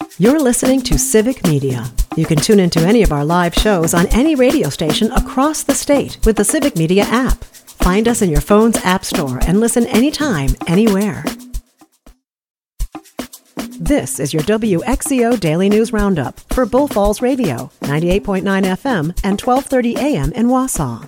You're listening to Civic Media. You can tune into any of our live shows on any radio station across the state with the Civic Media app. Find us in your phone's app store and listen anytime, anywhere. This is your WXCO Daily News Roundup for Bull Falls Radio, 98.9 FM and 1230 AM in Wausau.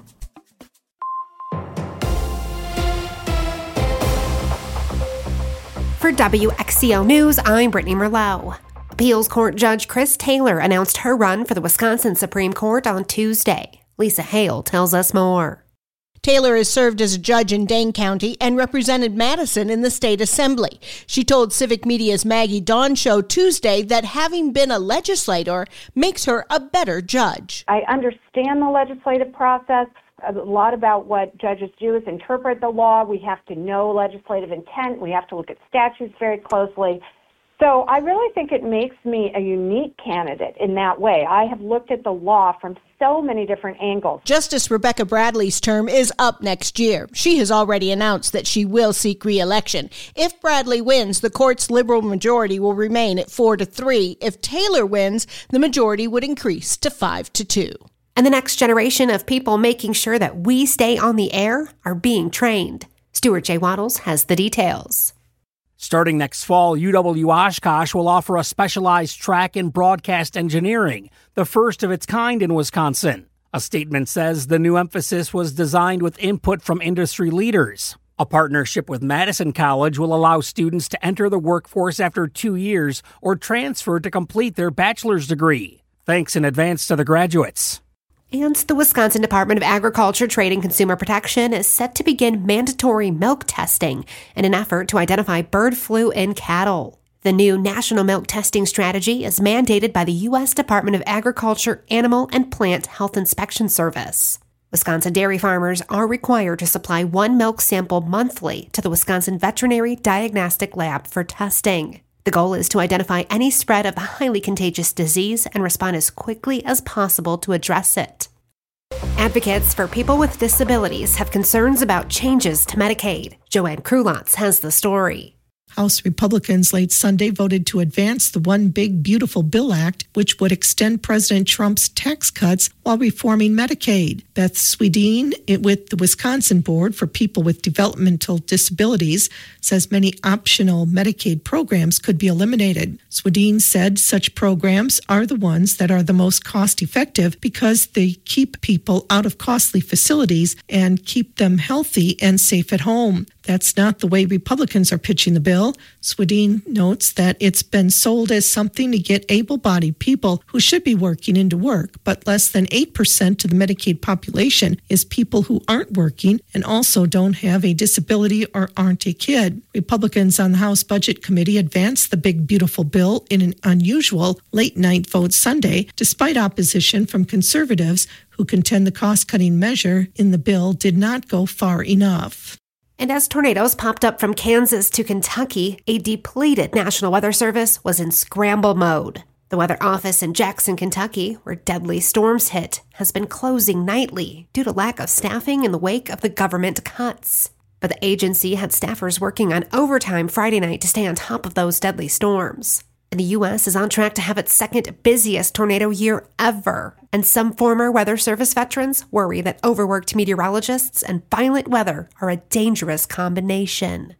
For WXCO News, I'm Brittany Merlot. Appeals Court Judge Chris Taylor announced her run for the Wisconsin Supreme Court on Tuesday. Lisa Hale tells us more. Taylor has served as a judge in Dane County and represented Madison in the state assembly. She told Civic Media's Maggie Dawn Show Tuesday that having been a legislator makes her a better judge. I understand the legislative process. A lot about what judges do is interpret the law. We have to know legislative intent. We have to look at statutes very closely. So I really think it makes me a unique candidate in that way. I have looked at the law from so many different angles. Justice Rebecca Bradley's term is up next year. She has already announced that she will seek re-election. If Bradley wins, the court's liberal majority will remain at 4-3. If Taylor wins, the majority would increase to 5-2. And the next generation of people making sure that we stay on the air are being trained. Stuart J. Waddles has the details. Starting next fall, UW-Oshkosh will offer a specialized track in broadcast engineering, the first of its kind in Wisconsin. A statement says the new emphasis was designed with input from industry leaders. A partnership with Madison College will allow students to enter the workforce after 2 years or transfer to complete their bachelor's degree. Thanks in advance to the graduates. And the Wisconsin Department of Agriculture, Trade, and Consumer Protection is set to begin mandatory milk testing in an effort to identify bird flu in cattle. The new National Milk Testing Strategy is mandated by the U.S. Department of Agriculture Animal and Plant Health Inspection Service. Wisconsin dairy farmers are required to supply one milk sample monthly to the Wisconsin Veterinary Diagnostic Lab for testing. The goal is to identify any spread of the highly contagious disease and respond as quickly as possible to address it. Advocates for people with disabilities have concerns about changes to Medicaid. Joanne Krulotz has the story. House Republicans late Sunday voted to advance the One Big Beautiful Bill Act, which would extend President Trump's tax cuts while reforming Medicaid. Beth Swedien, with the Wisconsin Board for People with Developmental Disabilities, says many optional Medicaid programs could be eliminated. Swedien said such programs are the ones that are the most cost-effective because they keep people out of costly facilities and keep them healthy and safe at home. That's not the way Republicans are pitching the bill. Swedien notes that it's been sold as something to get able-bodied people who should be working into work, but less than 8% of the Medicaid population is people who aren't working and also don't have a disability or aren't a kid. Republicans on the House Budget Committee advanced the Big Beautiful Bill in an unusual late-night vote Sunday, despite opposition from conservatives who contend the cost-cutting measure in the bill did not go far enough. And as tornadoes popped up from Kansas to Kentucky, a depleted National Weather Service was in scramble mode. The weather office in Jackson, Kentucky, where deadly storms hit, has been closing nightly due to lack of staffing in the wake of the government cuts. But the agency had staffers working on overtime Friday night to stay on top of those deadly storms. And the U.S. is on track to have its second busiest tornado year ever. And some former Weather Service veterans worry that overworked meteorologists and violent weather are a dangerous combination.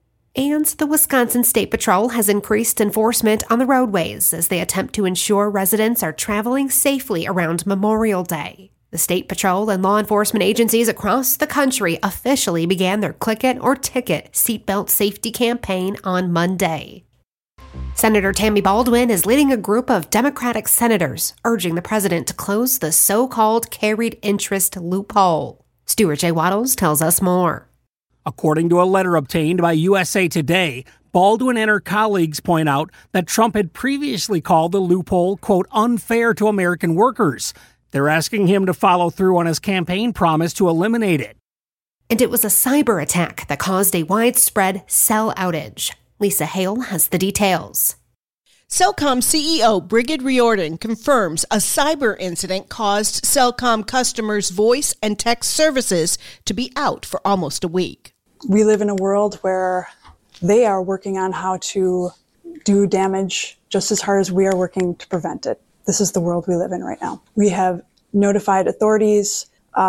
And the Wisconsin State Patrol has increased enforcement on the roadways as they attempt to ensure residents are traveling safely around Memorial Day. The State Patrol and law enforcement agencies across the country officially began their Click It or Ticket seatbelt safety campaign on Monday. Senator Tammy Baldwin is leading a group of Democratic senators urging the president to close the so-called carried interest loophole. Stuart J. Waddles tells us more. According to a letter obtained by USA Today, Baldwin and her colleagues point out that Trump had previously called the loophole, quote, unfair to American workers. They're asking him to follow through on his campaign promise to eliminate it. And it was a cyber attack that caused a widespread cell outage. Lisa Hale has the details. Cellcom CEO Brigid Riordan confirms a cyber incident caused Cellcom customers' voice and text services to be out for almost a week. We live in a world where they are working on how to do damage just as hard as we are working to prevent it. This is the world we live in right now. We have notified authorities.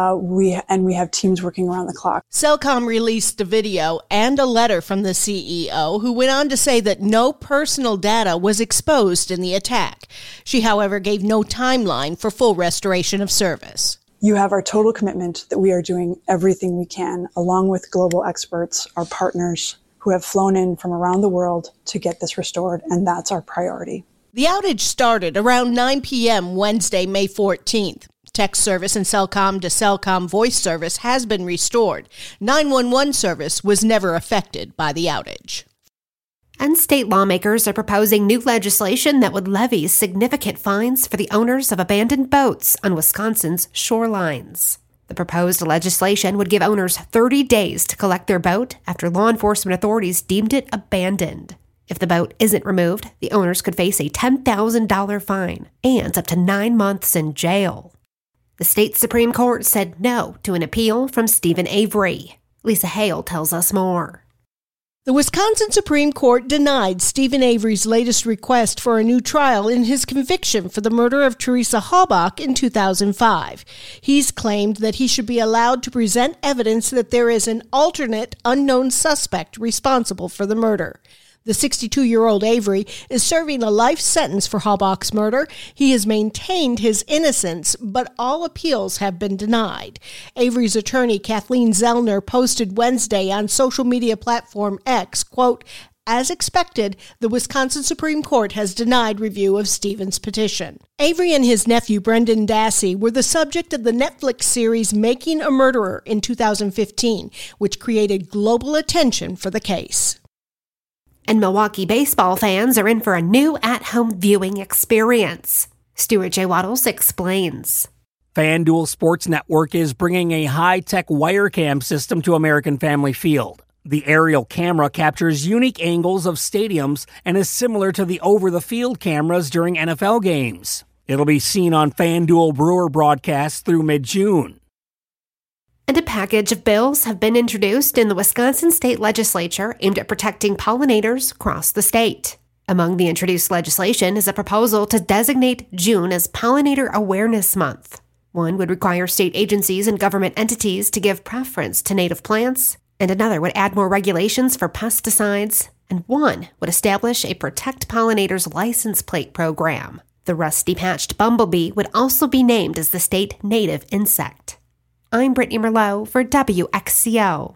We have teams working around the clock. Cellcom released a video and a letter from the CEO, who went on to say that no personal data was exposed in the attack. She, however, gave no timeline for full restoration of service. You have our total commitment that we are doing everything we can, along with global experts, our partners, who have flown in from around the world to get this restored, and that's our priority. The outage started around 9 p.m. Wednesday, May 14th. Text service and Cellcom to Cellcom voice service has been restored. 911 service was never affected by the outage. And state lawmakers are proposing new legislation that would levy significant fines for the owners of abandoned boats on Wisconsin's shorelines. The proposed legislation would give owners 30 days to collect their boat after law enforcement authorities deemed it abandoned. If the boat isn't removed, the owners could face a $10,000 fine and up to 9 months in jail. The state Supreme Court said no to an appeal from Stephen Avery. Lisa Hale tells us more. The Wisconsin Supreme Court denied Stephen Avery's latest request for a new trial in his conviction for the murder of Teresa Halbach in 2005. He's claimed that he should be allowed to present evidence that there is an alternate unknown suspect responsible for the murder. The 62-year-old Avery is serving a life sentence for Halbach's murder. He has maintained his innocence, but all appeals have been denied. Avery's attorney, Kathleen Zellner, posted Wednesday on social media platform X, quote, "As expected, the Wisconsin Supreme Court has denied review of Stephen's petition." Avery and his nephew, Brendan Dassey, were the subject of the Netflix series Making a Murderer in 2015, which created global attention for the case. And Milwaukee baseball fans are in for a new at-home viewing experience. Stuart J. Waddles explains. FanDuel Sports Network is bringing a high-tech Wirecam system to American Family Field. The aerial camera captures unique angles of stadiums and is similar to the over-the-field cameras during NFL games. It'll be seen on FanDuel Brewer broadcasts through mid-June. And a package of bills have been introduced in the Wisconsin state legislature aimed at protecting pollinators across the state. Among the introduced legislation is a proposal to designate June as Pollinator Awareness Month. One would require state agencies and government entities to give preference to native plants, and another would add more regulations for pesticides, and one would establish a Protect Pollinators license plate program. The rusty-patched bumblebee would also be named as the state native insect. I'm Brittany Merlot for WXCO.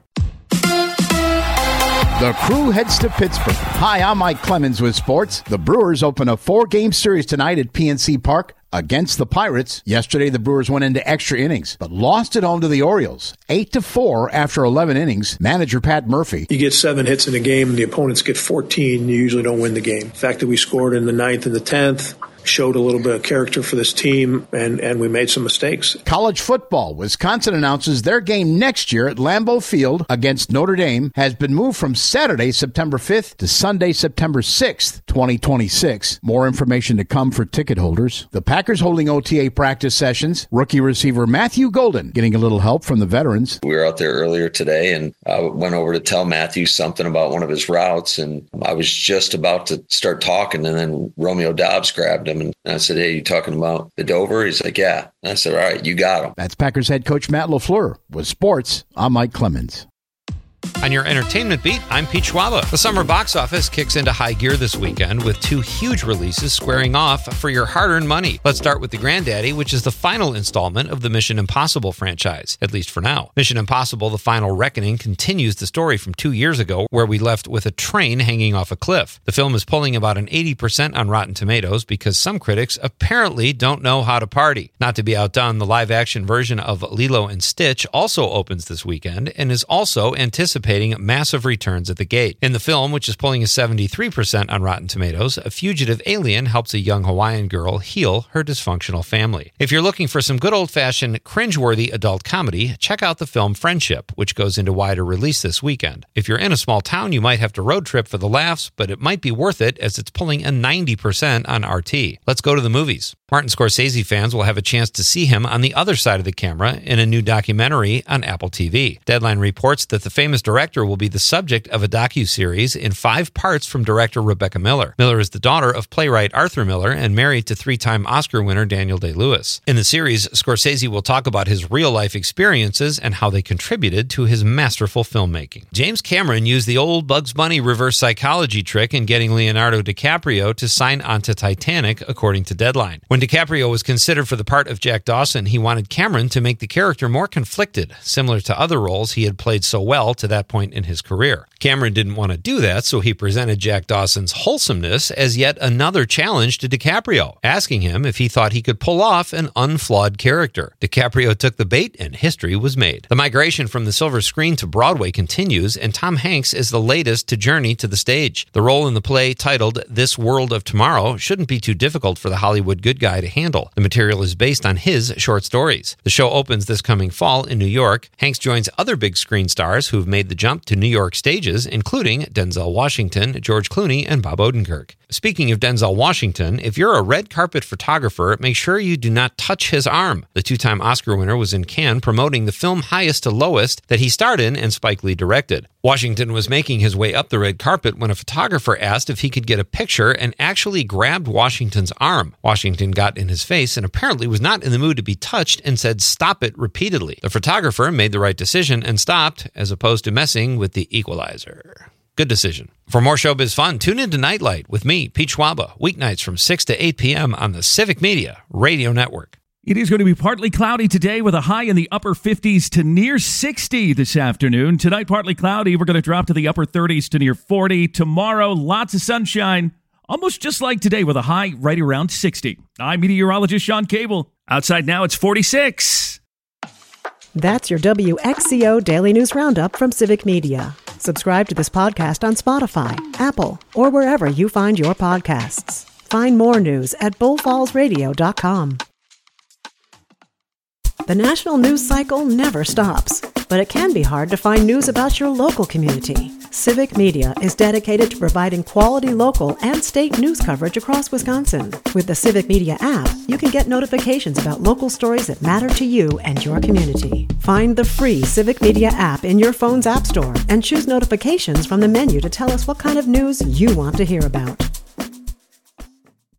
The Crew heads to Pittsburgh. Hi, I'm Mike Clemens with sports. The Brewers open a 4-game series tonight at PNC Park against the Pirates. Yesterday, the Brewers went into extra innings, but lost at home to the Orioles, 8-4 after 11 innings. Manager Pat Murphy. You get 7 hits in a game, and the opponents get 14. You usually don't win the game. The fact that we scored in the 9th and the 10th showed a little bit of character for this team, and we made some mistakes. College football. Wisconsin announces their game next year at Lambeau Field against Notre Dame has been moved from Saturday, September 5th to Sunday, September 6th, 2026. More information to come for ticket holders. The Packers holding OTA practice sessions. Rookie receiver Matthew Golden getting a little help from the veterans. We were out there earlier today, and I went over to tell Matthew something about one of his routes, and I was just about to start talking, and then Romeo Dobbs grabbed him. And I said, "Hey, you talking about the Dover?" He's like, "Yeah." And I said, "All right, you got him." That's Packers head coach Matt LaFleur. With sports, I'm Mike Clemens. On your entertainment beat, I'm Pete Schwaba. The summer box office kicks into high gear this weekend with 2 huge releases squaring off for your hard-earned money. Let's start with The Granddaddy, which is the final installment of the Mission Impossible franchise, at least for now. Mission Impossible: The Final Reckoning continues the story from 2 years ago, where we left with a train hanging off a cliff. The film is pulling about an 80% on Rotten Tomatoes because some critics apparently don't know how to party. Not to be outdone, the live-action version of Lilo and Stitch also opens this weekend and is also anticipating massive returns at the gate. In the film, which is pulling a 73% on Rotten Tomatoes, a fugitive alien helps a young Hawaiian girl heal her dysfunctional family. If you're looking for some good old-fashioned cringeworthy adult comedy, check out the film Friendship, which goes into wider release this weekend. If you're in a small town, you might have to road trip for the laughs, but it might be worth it as it's pulling a 90% on RT. Let's go to the movies. Martin Scorsese fans will have a chance to see him on the other side of the camera in a new documentary on Apple TV. Deadline reports that the famous director director will be the subject of a docuseries in 5 parts from director Rebecca Miller. Miller is the daughter of playwright Arthur Miller and married to 3-time Oscar winner Daniel Day-Lewis. In the series, Scorsese will talk about his real-life experiences and how they contributed to his masterful filmmaking. James Cameron used the old Bugs Bunny reverse psychology trick in getting Leonardo DiCaprio to sign on to Titanic, according to Deadline. When DiCaprio was considered for the part of Jack Dawson, he wanted Cameron to make the character more conflicted, similar to other roles he had played so well to that point in his career. Cameron didn't want to do that, so he presented Jack Dawson's wholesomeness as yet another challenge to DiCaprio, asking him if he thought he could pull off an unflawed character. DiCaprio took the bait, and history was made. The migration from the silver screen to Broadway continues, and Tom Hanks is the latest to journey to the stage. The role in the play, titled This World of Tomorrow, shouldn't be too difficult for the Hollywood good guy to handle. The material is based on his short stories. The show opens this coming fall in New York. Hanks joins other big screen stars who've made the jump to New York stages, including Denzel Washington, George Clooney, and Bob Odenkirk. Speaking of Denzel Washington, if you're a red carpet photographer, make sure you do not touch his arm. The 2-time Oscar winner was in Cannes promoting the film Highest to Lowest that he starred in and Spike Lee directed. Washington was making his way up the red carpet when a photographer asked if he could get a picture and actually grabbed Washington's arm. Washington got in his face and apparently was not in the mood to be touched and said, "Stop it," repeatedly. The photographer made the right decision and stopped, as opposed to messing with the equalizer. Good decision. For more showbiz fun, tune into Nightlight with me, Pete Schwaba, weeknights from 6 to 8 p.m. on the Civic Media Radio Network. It is going to be partly cloudy today with a high in the upper 50s to near 60 this afternoon. Tonight, partly cloudy. We're going to drop to the upper 30s to near 40. Tomorrow, lots of sunshine, almost just like today with a high right around 60. I'm meteorologist Sean Cable. Outside now, it's 46. That's your WXCO Daily News Roundup from Civic Media. Subscribe to this podcast on Spotify, Apple, or wherever you find your podcasts. Find more news at bullfallsradio.com. The national news cycle never stops, but it can be hard to find news about your local community. Civic Media is dedicated to providing quality local and state news coverage across Wisconsin. With the Civic Media app, you can get notifications about local stories that matter to you and your community. Find the free Civic Media app in your phone's app store and choose notifications from the menu to tell us what kind of news you want to hear about.